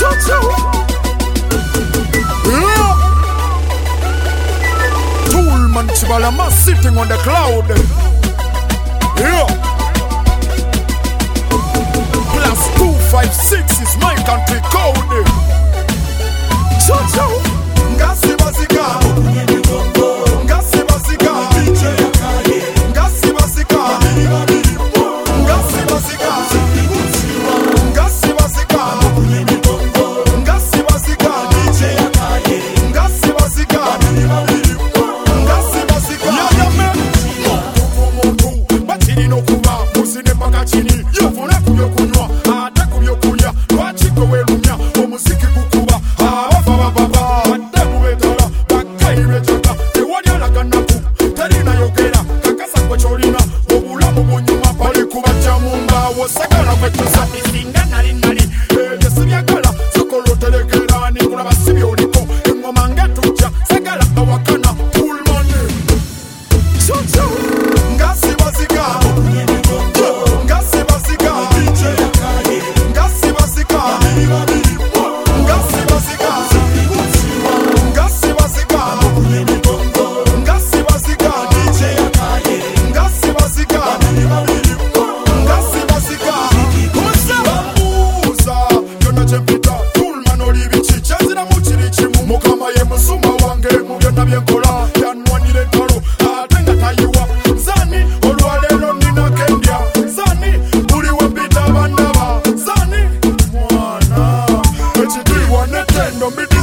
Toolman Chibalama sitting on the cloud. Yeah. +256 is my country code. Ngasi basika, ngasi basika, ngasi basika, ngasi basika, ngasi basika, ngasi basika, ngasi basika, ngasi basika. Yadame, muntu batini no kuba, musine paka chini, yofuna kubyo kunywa, ate kubyo kulya, lwachiko welumya, omuziki kukuba, abafa bababa, bademu betala, bakaire chaka, tewali alaganaku, talina yogera, kakasa kwa cholina, obulamu bunyuma, bali kuba chamunga, wosagala kwetusa, bisinga nali nali, yesibyagala, sokolo telekera, nikuna basibi oliko, engoma ngetuja, sagala awakana, cool money. Ngasi basika, ngasi basika, ngasi basika, ngasi basika, ngasi basika, ngasi basika, ngasi basika, ngasi basika. Musa, yona chempita, Toolman olibichi, chazina muchiri chimu, mukama ye musumba wange, mubyonna byenkola, yanwanire ntalo, atenga tayiwa, zani, olwalero nina kendya, zani, buli wempita bandaba, zani, mwana, ekitiibwa n'ettendo mbidi